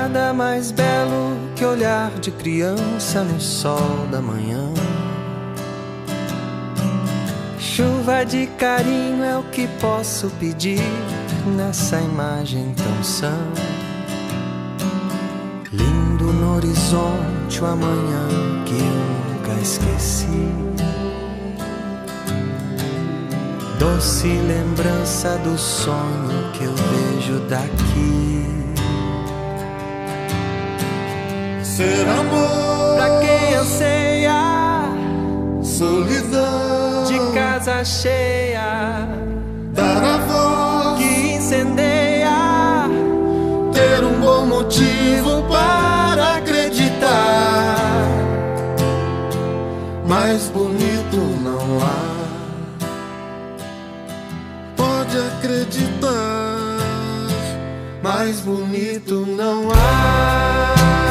Nada mais belo que olhar de criança no sol da manhã. Chuva de carinho é o que posso pedir nessa imagem tão sã. Lindo no horizonte o amanhã que eu nunca esqueci. Doce lembrança do sonho que eu vejo daqui. Ser amor Pra quem anseia solidão de casa cheia, dar a voz que incendeia, ter um bom motivo para acreditar. Mais bonito não há. Pode acreditar. Mais bonito não há.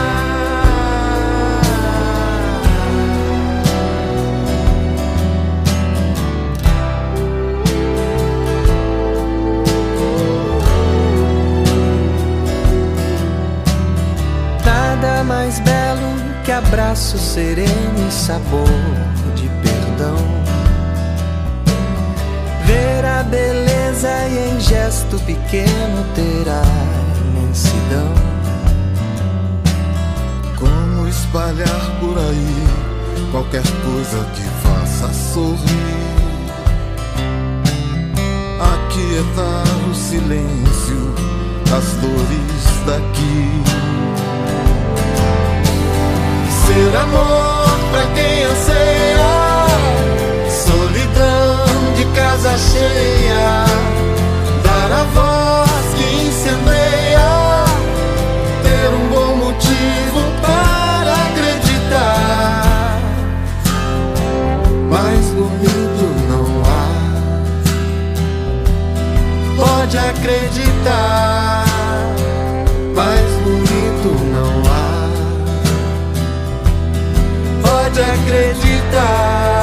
Nada mais belo que abraço sereno e sabor de perdão. Ver a beleza e em gesto pequeno ter a imensidão. Como espalhar por aí qualquer coisa que faça sorrir, aquietar o silêncio das dores daqui. Ser amor pra quem anseia solidão de casa cheia, dar a voz que incendeia, ter um bom motivo para acreditar. Mais bonito não há. Pode acreditar. Mais bonito não há. Pode acreditar.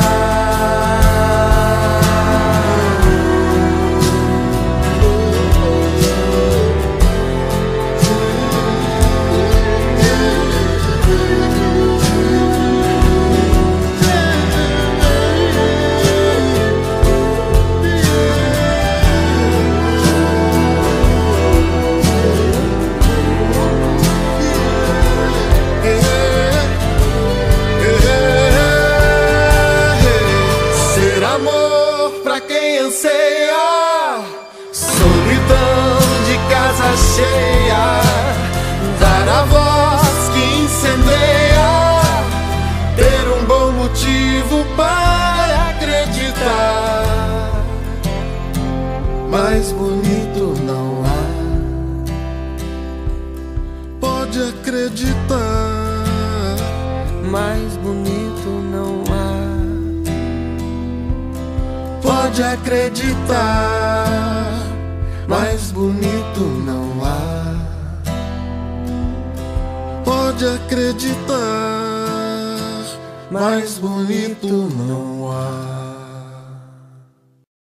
Amor pra quem anseia solidão de casa cheia, dar a voz que incendeia, ter um bom motivo para acreditar. Mais bonito não há. Pode acreditar. Mais bonito não há. Pode acreditar. Mais bonito não há. Pode acreditar. Mais bonito não há.